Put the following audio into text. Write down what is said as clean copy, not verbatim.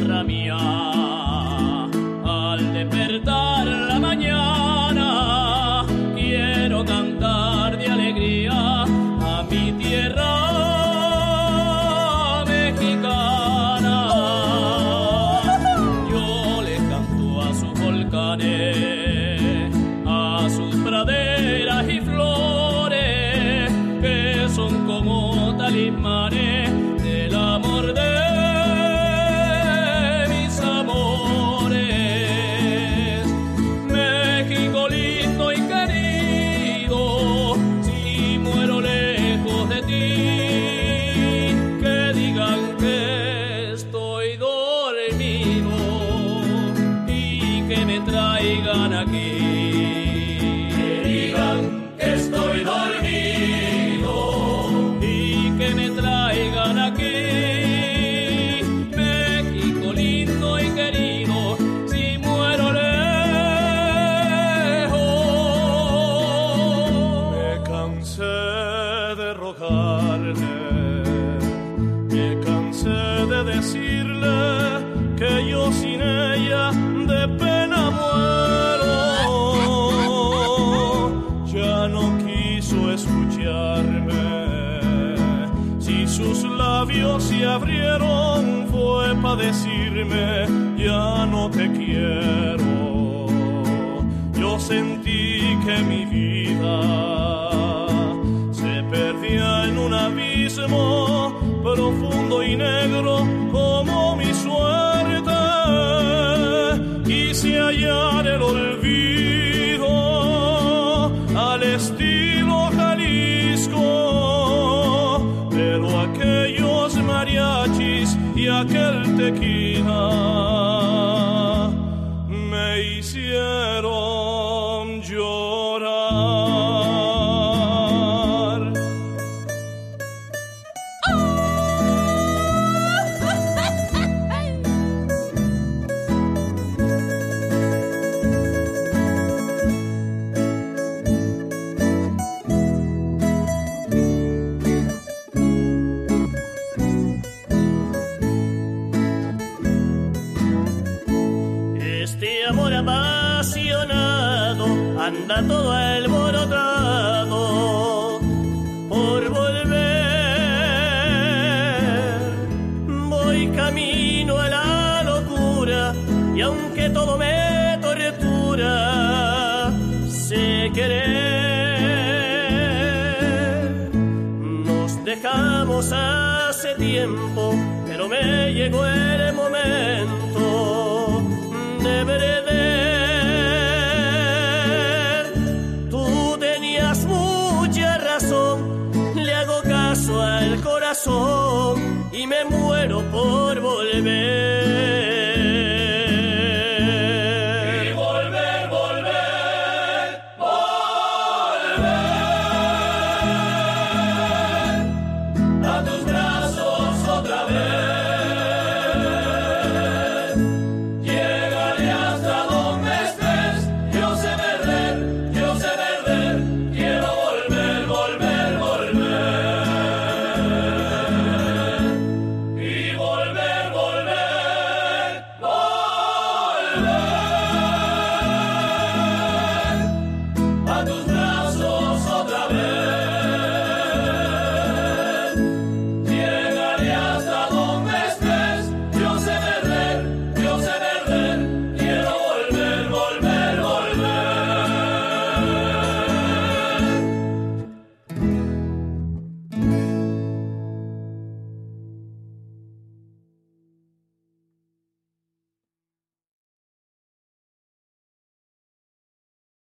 guitarra mía. Al despertar la mañana, quiero cantar de alegría a mi tierra mexicana. Yo le canto a sus volcanes, a sus praderas y flores, que son como talismanes del amor de mis amores. México lindo y querido, si muero lejos de ti, que digan que estoy dormido y que me traigan aquí. Que digan que estoy dormido y que me traigan aquí. México lindo y querido, si muero lejos. Me cansé de rogarle, me cansé de decirle que yo sin ella de pena muero. Ya no quiso escucharme, si sus labios se abrieron fue para decirme ya no te quiero. Yo sentí que mi vida se perdía en un abismo profundo y negro como mi suerte. Quise hallar el olvido al estilo Jalisco, pero aquellos mariachis y aquel tequila me hicieron llorar. Este amor apasionado anda todo alborotado por volver. Voy camino a la locura y aunque todo me tortura, sé querer. Nos dejamos hace tiempo, pero me llegó el momento de perder. Tú tenías mucha razón, le hago caso al corazón y me muero por volver.